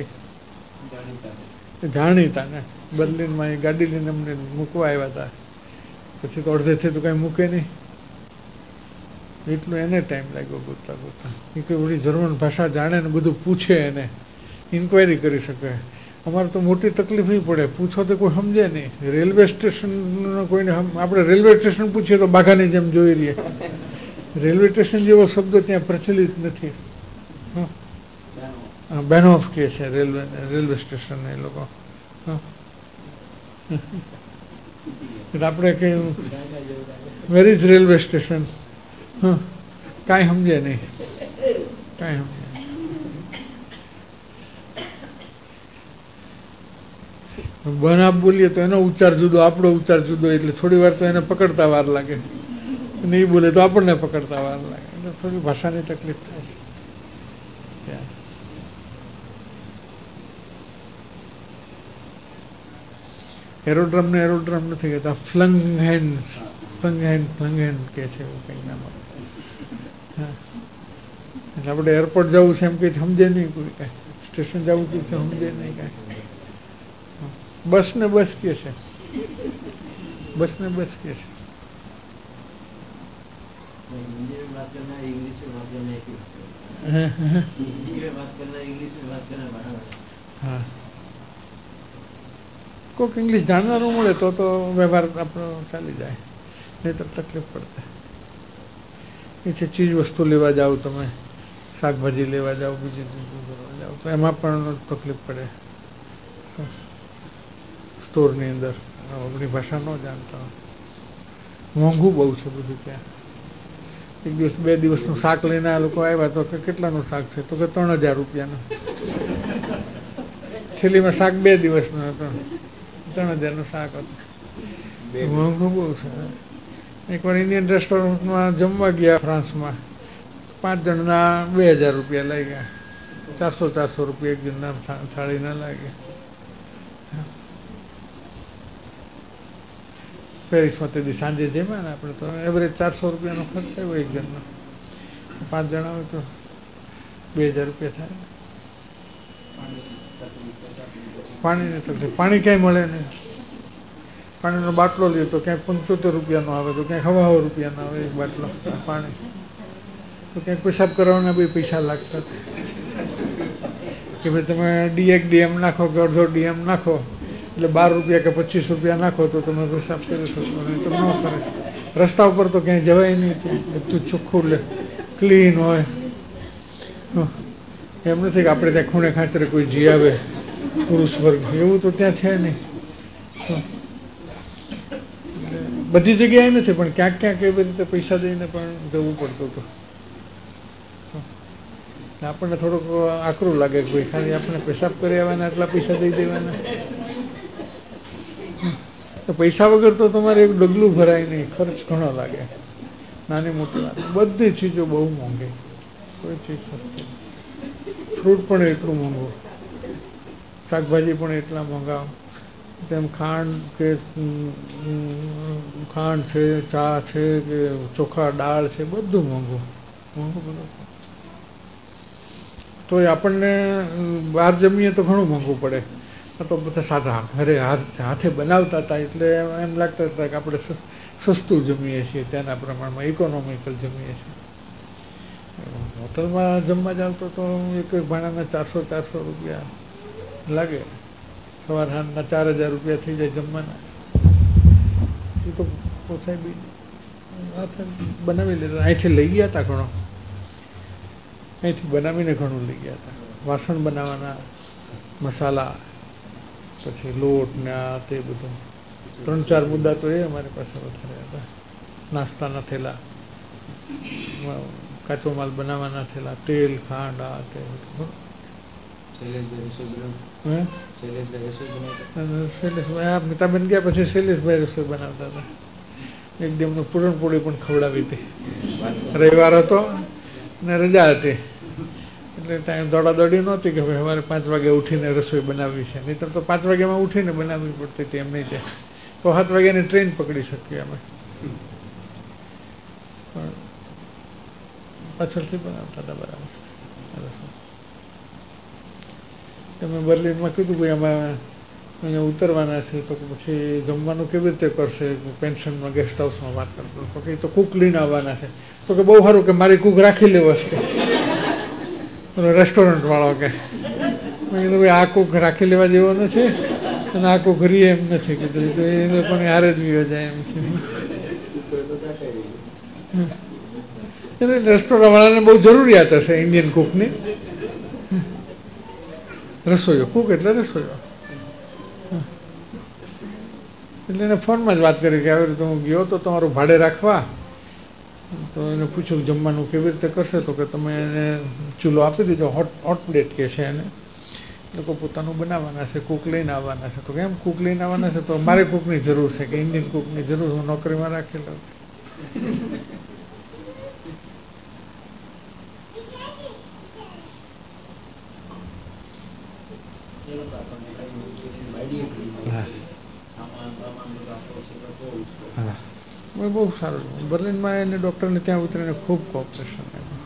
જાણીતા ને બર્લિનમાં એ ગાડી લઈને અમને મૂકવા આવ્યા હતા, પછી તો અડધેથી તો કાંઈ મૂકે નહીં, એટલું એને ટાઈમ લાગ્યો ગોતતા ગોતતા. એ તો બધી જર્મન ભાષા જાણે ને બધું પૂછે, એને ઇન્ક્વાયરી કરી શકે. અમારે તો મોટી તકલીફ નહીં પડે, પૂછો તો કોઈ સમજે નહીં. રેલવે સ્ટેશન કોઈને આપણે રેલવે સ્ટેશન પૂછીએ તો બાઘાની જેમ જોઈ રહીએ. રેલવે સ્ટેશન જેવો શબ્દ ત્યાં પ્રચલિત નથી. બેનોફ કહે છે રેલવે સ્ટેશન એ લોકો. એટલે આપણે કંઈ વેર ઇઝ રેલવે સ્ટેશન કાંઈ સમજે નહીં, કાંઈ સમજે. બનાપ બોલીએ તો એનો ઉચ્ચાર જુદો, આપણો ઉચ્ચાર જુદો, એટલે થોડી વાર તો એને પકડતા વાર લાગે, નહીં બોલે તો આપણને પકડતા વાર લાગે, એટલે થોડી ભાષાની તકલીફ થાય છે. એરોડ્રમ ને એરોડ્રમ નથી કહેતા, ફ્લંગહેન્ડ કે છે એવું કંઈક નામ. હા એટલે આપણે એરપોર્ટ જવું છે એમ કંઈ સમજે નહીં કોઈ, કાંઈ સ્ટેશન જવું કંઈ સમજે નહીં કાંઈ. બસ ને બસ કે છે, બસ ને બસ કે છે. હા કોઈક ઇંગ્લિશ જાણવાનું મળે તો વ્યવહાર આપણો ચાલી જાય, નહીં તો તકલીફ પડે. એ છે ચીજ વસ્તુ લેવા જાઓ, તમે શાકભાજી લેવા જાઓ, બીજી ચીજ કરવા જાઓ તો એમાં પણ તકલીફ પડે. સ્ટોરની અંદર આપણી ભાષા ન જાણતા હોય, મોંઘું બહુ છે બધું ત્યાં. એક દિવસ 2 દિવસનું શાક લઈને આ લોકો આવ્યા તો કે કેટલાનું શાક છે, તો કે 3000 રૂપિયાનું. છેલ્લીમાં શાક 2 દિવસનું હતું, 3000નું શાક હતું. મોંઘું બહુ છે. એકવાર ઇન્ડિયન રેસ્ટોરન્ટમાં જમવા ગયા ફ્રાન્સમાં, 5 જણના 2000 રૂપિયા લાગ્યા, 400 રૂપિયા એક જણના થાળીના લાગે. પેરિસમાં તેથી સાંજે જમ્યા ને આપણે તો એવરેજ 400 રૂપિયાનો ખર્ચ આવ્યો એક જણનો. 5 જણા હોય તો 2000 રૂપિયા થાય. પાણીની તકલીફ, પાણી ક્યાંય મળે નહીં. પાણીનો બાટલો લે તો ક્યાંક 75 રૂપિયાનો આવે, તો ક્યાંક 100 રૂપિયાનો આવે એક બાટલો પાણી. તો ક્યાંક પેશાબ કરવાના બી પૈસા લાગતા કે ભાઈ તમે ડીએમ નાખો કે અડધો ડીએમ નાખો એટલે 12 રૂપિયા કે 25 રૂપિયા નાખો તો તમે પેશાબ કરી શકો. નહીં તો ન કરે. રસ્તા ઉપર તો ક્યાંય જવાય નહીં, ત્યાં બધું ચોખ્ખું લે ક્લીન હોય. એમ નથી કે આપણે ત્યાં ખૂણે ખાંચરે કોઈ જી આવે પુરુષ વર્ગ, એવું તો ત્યાં છે નહીં. બધી જગ્યાએ નથી પણ ક્યાંક ક્યાંક એવી રીતે પૈસા દઈને પણ જવું પડતું હતું. આપણને થોડુંક આકરું લાગે કે ભાઈ ખાલી આપણે પેશાબ કરી આવવાના એટલા પૈસા દઈ દેવાના. તો પૈસા વગર તો તમારે એક ડગલું ભરાય નહીં, ખર્ચ ઘણો લાગે. નાની મોટી વાત, બધી ચીજો બહુ મોંઘી, કોઈ ચીજ સસ્તી. ફ્રૂટ પણ એટલું મોંઘું, શાકભાજી પણ એટલા મોંઘા, તેમ ખાંડ છે, ચા છે કે ચોખા દાળ છે, બધું મોંઘું બધું. તો આપણને બહાર જમીએ તો ઘણું મોંઘું પડે. તો બધા સાદા ઘરે હાથે બનાવતા હતા એટલે એમ લાગતા હતા કે આપણે સસ્તું જમીએ છીએ, ત્યાંના પ્રમાણમાં ઇકોનોમિકલ જમીએ છીએ. હોટલમાં જમવા જાવ તો એક ભાણાના 400 રૂપિયા લાગે. સવાર સાંજના 4000 રૂપિયા થઈ જાય જમવાના. એ તો પોસાય બી બનાવી લેતા. અહીંથી લઈ ગયા હતા ઘણો, અહીંથી બનાવીને ઘણું લઈ ગયા હતા. વાસણ બનાવવાના, મસાલા, પછી લોટ ને આ તે બધું 3-4 મુદ્દા તો એ અમારી પાસે વધારે હતા. નાસ્તાના થેલા, કાચો માલ બનાવવાના થેલા, તેલ, ખાંડ, આ તે બધું. મિતાબેન ગયા પછી શૈલેષભાઈ રસોઈ બનાવતા હતા. એક દિવસ પૂરણપોળી પણ ખવડાવી હતી. રવિવાર હતો ને રજા હતી એટલે ટાઈમ દોડાદોડી નહોતી કે ભાઈ અમારે 5 વાગે ઉઠીને રસોઈ બનાવવી છે. નહીં તો 5 વાગ્યામાં ઉઠીને બનાવવી પડતી હતી એમ નહીં. તો 7 વાગ્યાની ટ્રેન પકડી શકીએ અમે, પણ પાછળથી બનાવતા હતા બરાબર. તમે બર્લિનમાં કીધું ભાઈ અમે અહીંયા ઉતરવાના છે તો પછી જમવાનું કેવી રીતે કરશે? પેન્શનમાં ગેસ્ટ હાઉસમાં વાત કરતો તો કે તો કૂક લઈને આવવાના છે. તો કે બહુ સારું કે મારી કૂક રાખી લેવો છે રેસ્ટોરન્ટ વાળો કે. મેં કીધું ભાઈ આ કૂક રાખી લેવા જેવો નથી અને આ કૂક રીએ એમ નથી કીધું, તો એ લોકોને હારે જ વિયો જાય એમ છે. એટલે રેસ્ટોરન્ટ વાળાને બહુ જરૂરિયાત હશે ઇન્ડિયન કૂકની. રસોઈયો, કૂક એટલે રસોઈયો. એટલે એને ફોનમાં જ વાત કરી કે આવી રીતે હું ગયો તો તમારું ભાડે રાખવા, તો એને પૂછ્યું જમવાનું કેવી રીતે કરશે? તો કે તમે એને ચૂલો આપી દીધો, હોટ પ્લેટ કે છે એને, લોકો પોતાનું બનાવવાના છે, કૂક લઈને આવવાના છે. તો કેમ કૂક લઈને આવવાના છે? તો મારે કૂકની જરૂર છે કે ઇન્ડિયન કૂકની જરૂર, હું નોકરીમાં રાખેલો. હા, બહુ સારું. બર્લિનમાં એને ડૉક્ટરને ત્યાં ઉતરીને ખૂબ કોઓપરેશન આવ્યું.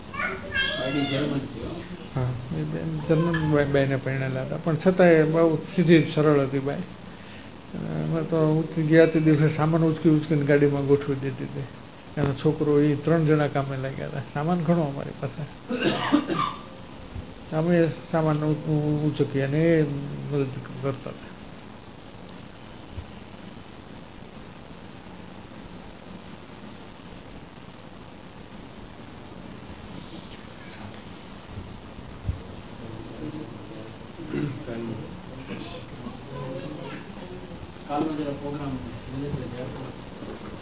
હા, એ જર્મન બાઈને પરણેલા હતા પણ છતાંય બહુ સીધી સરળ હતી બાઈ. અમે તો ગયા તે દિવસે સામાન ઉચકીને ગાડીમાં ગોઠવી દીધી હતી. એનો છોકરો, એ 3 જણા કામે લાગ્યા હતા. સામાન ઘણો અમારી પાસે, અમે સામાન ઉચકીએ અને એ મદદ કરતા હતા. કાલનો જરા પ્રોગ્રામ